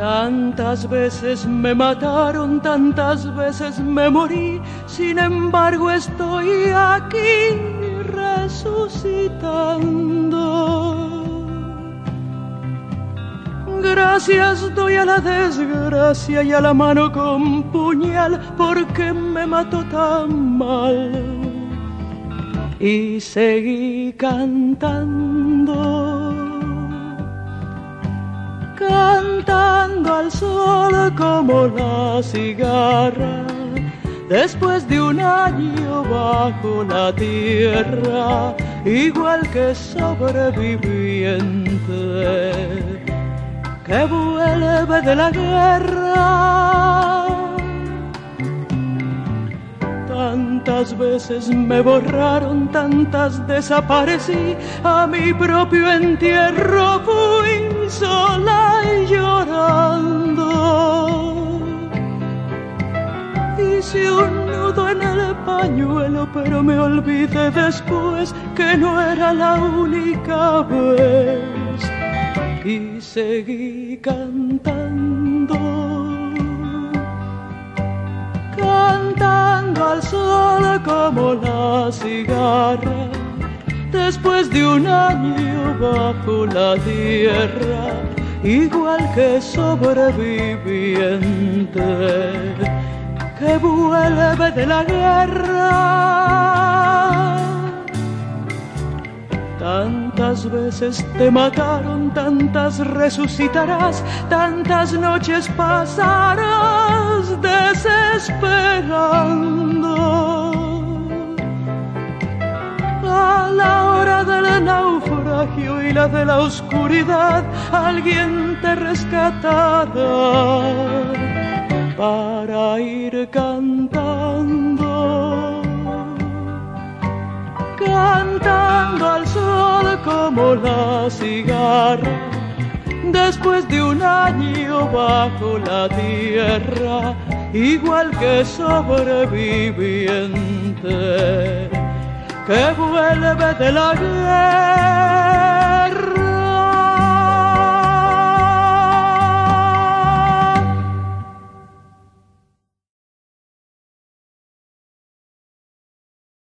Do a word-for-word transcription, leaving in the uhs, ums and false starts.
Tantas veces me mataron, tantas veces me morí, sin embargo estoy aquí resucitando. Gracias doy a la desgracia y a la mano con puñal porque me mató tan mal. Y seguí cantando, cantando al sol como la cigarra, después de un año bajo la tierra, igual que sobreviviente que vuelve de la guerra. Tantas veces me borraron, tantas desaparecí, a mi propio entierro fui sola y llorando. Hice un nudo en el pañuelo, pero me olvidé después que no era la única vez. Y seguí cantando, cantando al sol como la cigarra, después de un año bajo la tierra, igual que sobreviviente que vuelve de la guerra. Tantas veces te mataron, tantas resucitarás, tantas noches pasarás desesperando. A la hora del naufragio y la de la oscuridad, alguien te rescatará para ir cantando, cantando al sol como la cigarra, después de un año bajo la tierra, igual que sobreviviente que vuelve de la guerra.